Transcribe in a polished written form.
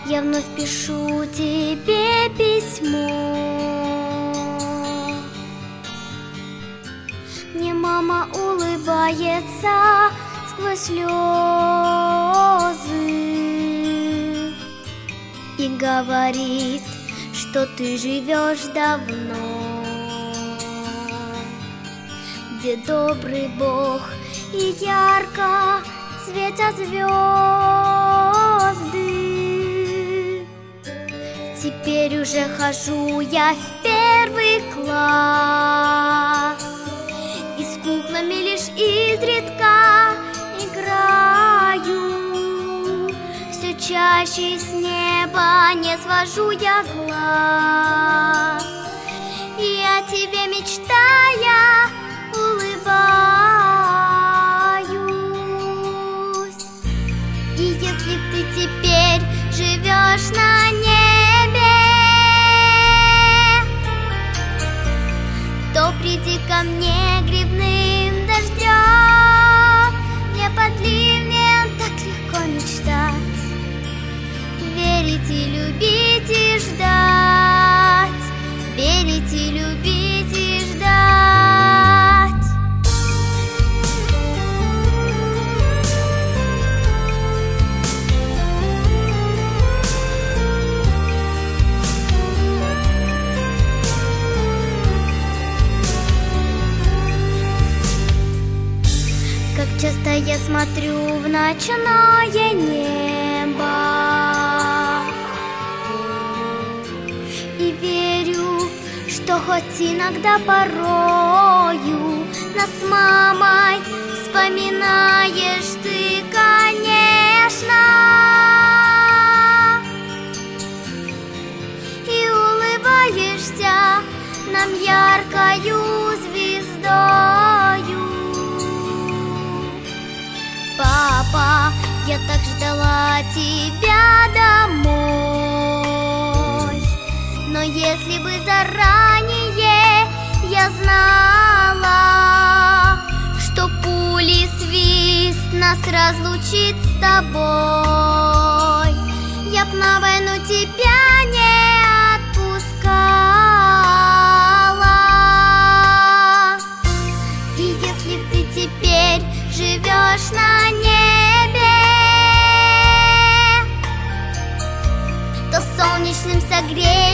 я вновь пишу тебе письмо. Мне мама улыбается сквозь слезы и говорит, что ты живешь давно, где добрый Бог и ярко светят звезды. Теперь уже хожу я в первый класс, и с куклами лишь изредка играю. Все чаще с неба не свожу я глаз, и о тебе мечтая улыбаюсь. И если ты теперь живешь на небе, то приди ко мне грибным дождем. Не под ливнем так легко мечтать, верить и любить и ждать, верить и любить и ждать. Как часто я смотрю в ночное небо и верю, что хоть иногда порою нас с мамой вспоминаешь ты, конечно, и улыбаешься нам яркою звездою. Папа, я так ждала тебя домой, но если бы заранее я знала, что пули свист нас разлучит с тобой, я б на войну тебя не отпускала. И если ты теперь живешь на небе, то солнечным согреешь